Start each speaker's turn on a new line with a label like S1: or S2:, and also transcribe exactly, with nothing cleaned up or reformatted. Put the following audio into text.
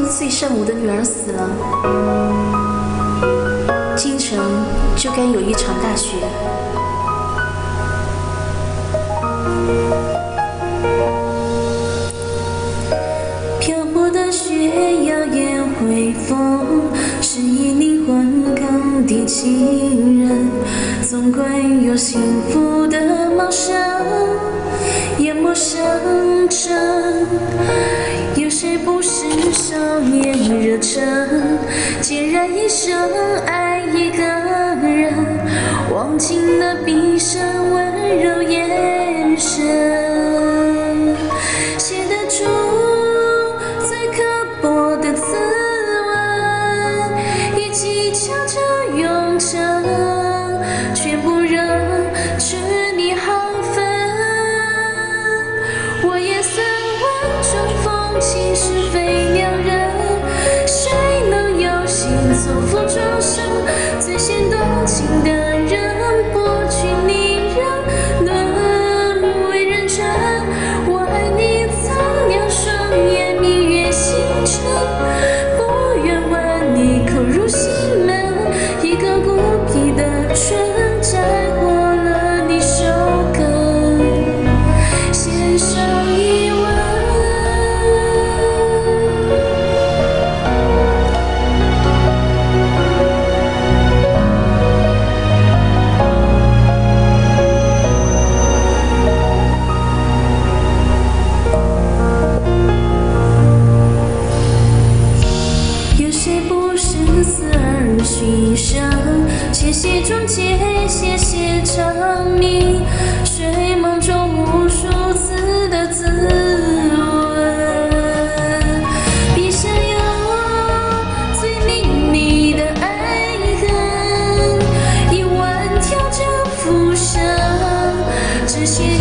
S1: 岁善舞的女儿死了，京城就该有一场大雪。
S2: 漂泊的雪，摇曳回风，是一灵魂更迭情人，总归有幸福的茂盛，淹没生辰。有谁不是少年热忱，孑然一生爱一个人，忘情的闭上温柔眼神，写得出最刻薄的字吻，以技巧着永恒，却不忍吃你好分。我也算万种风情是非两人，谁能有幸错付终生？最先动情的人，不娶你人，沦为人臣。我爱你苍凉双眼，明月星辰，不愿问你口入心门。一个孤僻的春，摘过了你手根，献上一吻。有谁不是死而寻生？且写中间，写写长鸣，睡梦中无数次的自问。笔下有我最淋漓的爱恨，一万条这浮生，只写